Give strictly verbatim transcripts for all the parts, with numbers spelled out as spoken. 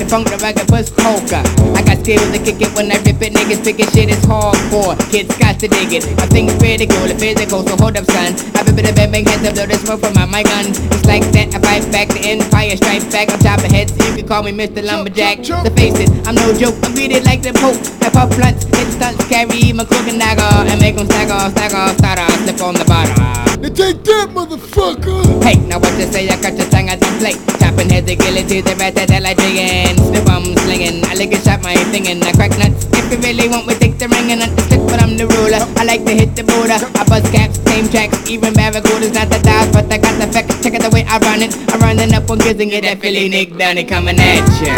funk, the ragged bus polka. I got skills to kick it when I rip it. Niggas picking shit is hardcore. Kids got to dig it. I think it's critical, the physical, so hold up, son. I rip it a bang, bang, hands up, blow the smoke from out my gun. It's like that, I fight back, the empire strikes back. I'm chopping heads, you can call me Mister Lumberjack. To face it, I'm no joke, I'm beat like the Pope. I pop blunts, hit stunts, carry my crook and dagger, and make them stagger, stagger, starter, slip on the bottom. Now take that, motherfucker! Hey, now what you say? I cut your tongue at the plate. Chopping heads, they kill it to the rat that I like digging. Snip, I'm slinging. I lick a shot, my thinking. I crack nuts. If you really want me, take the ring and not the stick, but I'm the ruler. I like to hit the border. I buzz caps, same tracks, even barracudas, not the dials, but I got the fact. Check out the way I run it. I'm running up on kids and get that Philly Nick Downey coming at ya.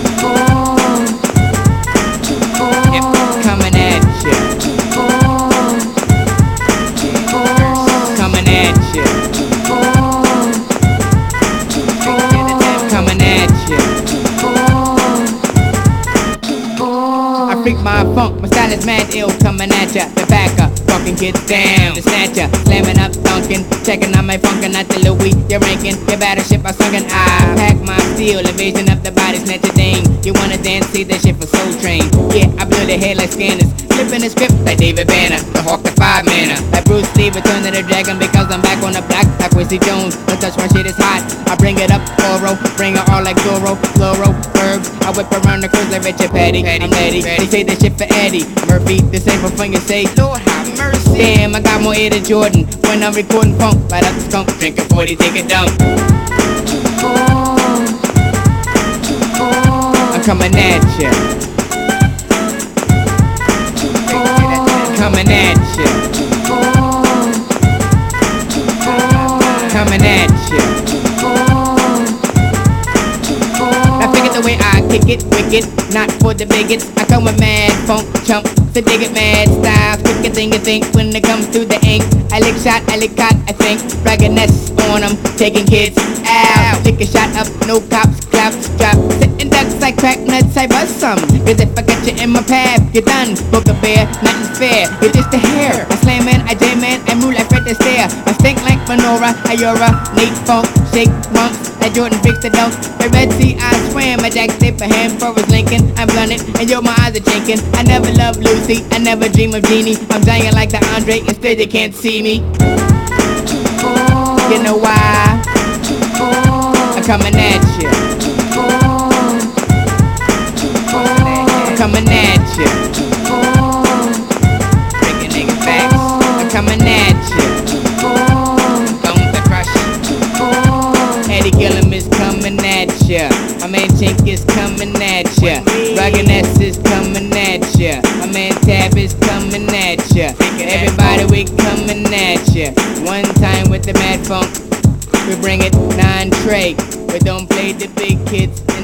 Yep, coming at ya. Coming at ya. Coming at ya. I freak my funk, my style is mad ill, coming at ya. The backer, fucking gets down. The snatcher, slamming up, dunking, checking on my funk and not the Louis. You're ranking, your battle ship I sunken. I pack my steel, invasion of the body, snatch a dame. You wanna dance, see that shit for Soul Train. Yeah, I blow the head like scanners, flipping the script like David Banner. The Hawk, the five manner, like Bruce Lee, return to the dragon because I'm back on the block like Quincy Jones. Don't touch my shit, it's hot. I bring it up, Oro, bring it all like Goro, Floro, Verbs. I whip around the cruise like Richard Petty. I'm ready, they say this shit for Eddie Murphy. This ain't for fun, you say, Lord have mercy. Damn, I got more air than Jordan when I'm recording funk. Light up the skunk, drink a forty, take a dump. I'm coming at ya. Coming at ya. Coming at ya. Now figure the way I kick it, wicked, not for the bigots. I come with mad funk chump, so dig it mad styles. Quicker thing you think when it comes to the ink. I lick shot, I lick cock, I think. Bragging-ness on them, taking kids out. Take a shot up, no cops, claps, drop. Sitting ducks like crack nuts, I bust some. Cause if I got you in my path, you're done. Book a bear, nothing fair. You're just a hair. I slam man, I jam man, I move like Fred Astaire. I stink like Menorah, Iora, Nate Funk, shake monks. Like Jordan fixed the dunk. The Red Sea, I swam. My Jack Dip, a hand for his Lincoln. I'm blunted, and yo, my eyes are chinking. I never loved Lucy, I never dream of Jeannie. I'm dying like the Andre, instead they can't see me. You know why? I'm coming at you. I'm coming at you. Breaking nigga facts. I'm coming at you. Bones to crush. Eddie Gillum is coming at ya. My man Chink is coming at ya. Ruggedness is coming at ya. My man Tab is coming at ya. Everybody we coming at ya. One time with the mad funk, we bring it nine tray. We don't play the big kids.